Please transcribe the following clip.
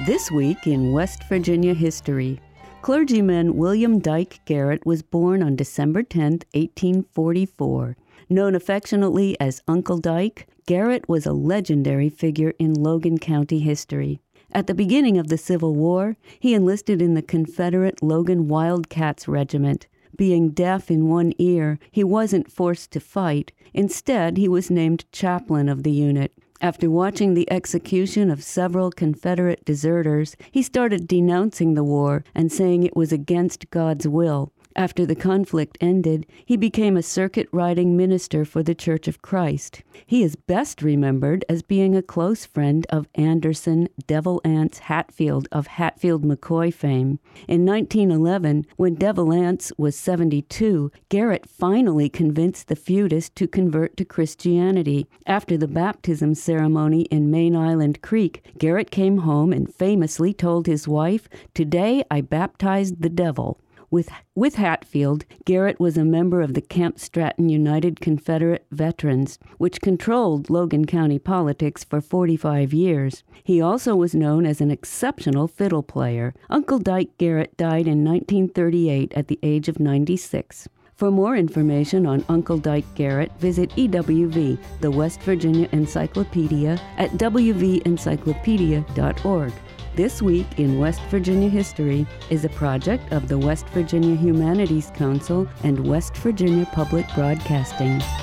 This week in West Virginia history, clergyman William Dyke Garrett was born on December 10, 1844. Known affectionately as Uncle Dyke, Garrett was a legendary figure in Logan County history. At the beginning of the Civil War, he enlisted in the Confederate Logan Wildcats Regiment. Being deaf in one ear, he wasn't forced to fight. Instead, he was named chaplain of the unit. After watching the execution of several Confederate deserters, he started denouncing the war and saying it was against God's will. After the conflict ended, he became a circuit-riding minister for the Church of Christ. He is best remembered as being a close friend of Anderson Devil Anse Hatfield of Hatfield-McCoy fame. In 1911, when Devil Anse was 72, Garrett finally convinced the feudist to convert to Christianity. After the baptism ceremony in Main Island Creek, Garrett came home and famously told his wife, "Today I baptized the devil." With Hatfield, Garrett was a member of the Camp Stratton United Confederate Veterans, which controlled Logan County politics for 45 years. He also was known as an exceptional fiddle player. Uncle Dyke Garrett died in 1938 at the age of 96. For more information on Uncle Dyke Garrett, visit EWV, the West Virginia Encyclopedia, at wvencyclopedia.org. This Week in West Virginia History is a project of the West Virginia Humanities Council and West Virginia Public Broadcasting.